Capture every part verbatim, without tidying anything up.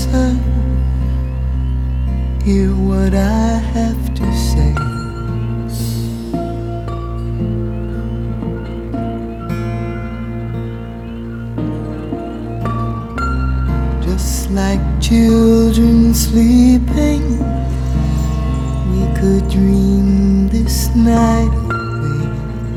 listen, hear what I have to say. Just like children sleeping, we could dream this night away.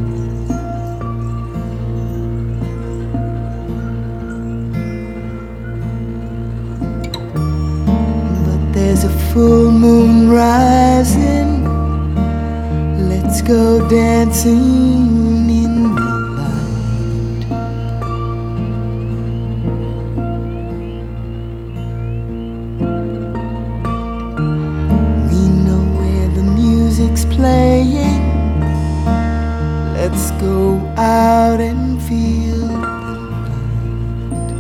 But there's a full moon rising, let's go dancing in the light. We know where the music's playing, let's go out and feel the night.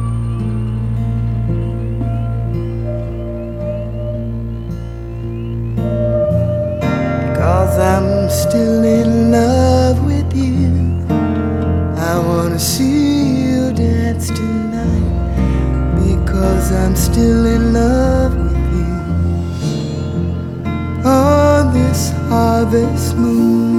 Cause I'm still in love with you, I wanna see you dance tonight. Because I'm still in love with you on this harvest moon.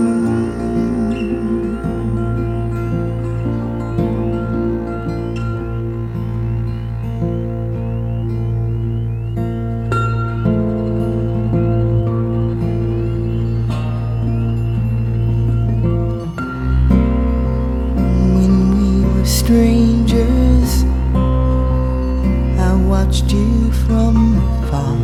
Strangers, I watched you from afar.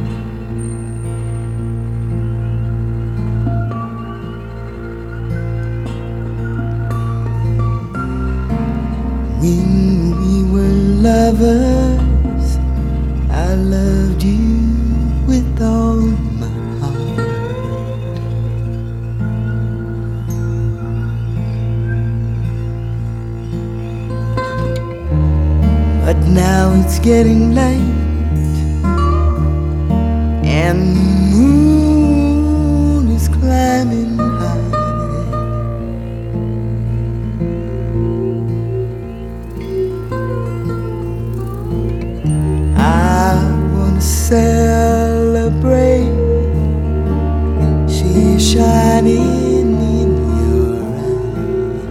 When we were lovers, I loved you with all my heart. But now it's getting late, and the moon is climbing high. I wanna celebrate, she's shining in your eyes.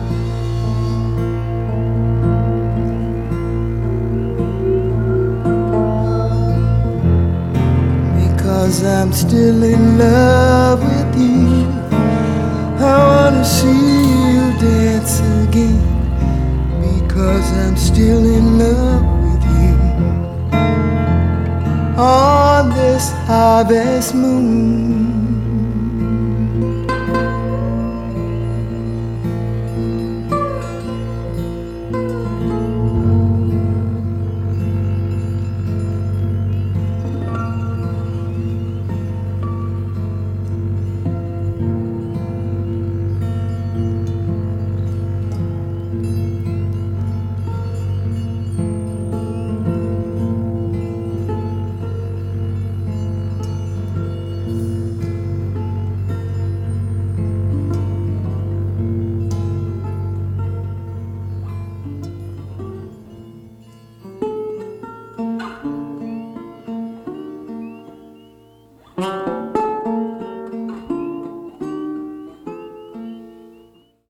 Because I'm still in love with you, I wanna see you dance again. Because I'm still in love with you on this harvest moon.